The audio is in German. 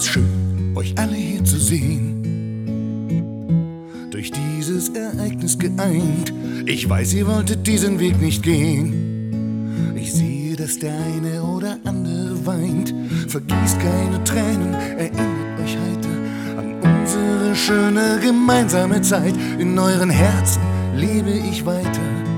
ist schön, euch alle hier zu sehen. Durch dieses Ereignis geeint. Ich weiß, ihr wolltet diesen Weg nicht gehen. Ich sehe, dass der eine oder andere weint. Vergießt keine Tränen, erinnert euch heiter an unsere schöne gemeinsame Zeit. In euren Herzen lebe ich weiter.